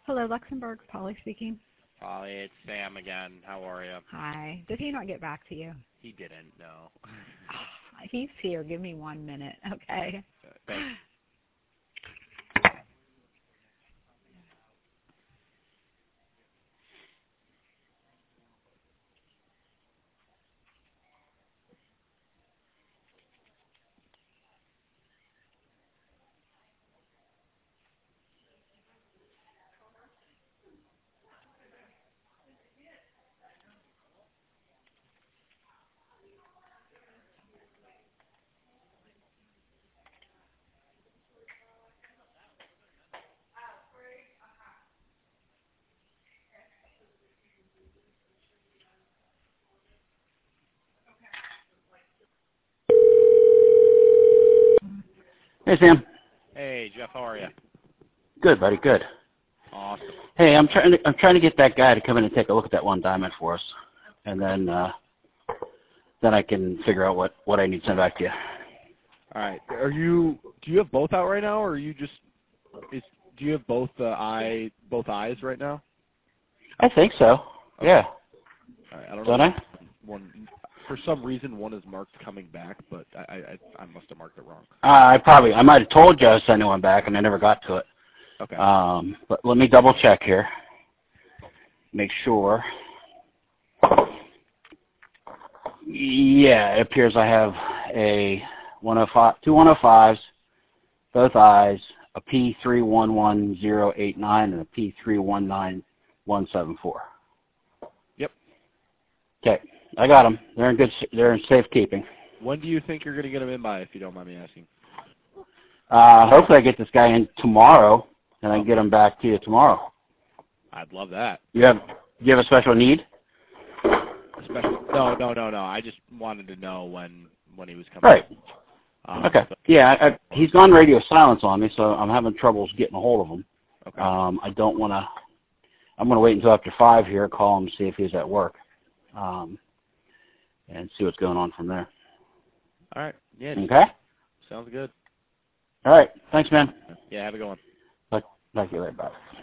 Hello, Luxembourg. Polly speaking. Polly, it's Sam again. How are you? Hi. Did he not get back to you? He didn't, no. He's here. Give me 1 minute, okay? Thanks. Hey, Sam. Hey, Jeff, how are you? Good, buddy. Good. Awesome. Hey, I'm trying to get that guy to come in and take a look at that one diamond for us, and then I can figure out what I need to send back to you. All right. Do you have both out right now, or do you have both eyes right now? I think so. Okay. Yeah. All right. I don't Don't know. I? One, for some reason, one is marked coming back, but I must have marked it wrong. I might have told you I was sending one back, and I never got to it. Okay. But let me double check here. Make sure. Yeah, it appears I have a 105, two 105s, both eyes, a P311089 and a P319174. Yep. Okay, I got them. They're in safekeeping. When do you think you're going to get them in by, if you don't mind me asking? Hopefully I get this guy in tomorrow, and I can get him back to you tomorrow. I'd love that. Do you have a special need? No. I just wanted to know when he was coming. Right. Okay. So. Yeah, he's gone radio silence on me, so I'm having troubles getting a hold of him. Okay. I don't want to. I'm going to wait until after 5 here, call him, see if he's at work, and see what's going on from there. All right. Yeah. Okay. Sounds good. All right. Thanks, man. Yeah. Have a good one. Talk to you later. Bye.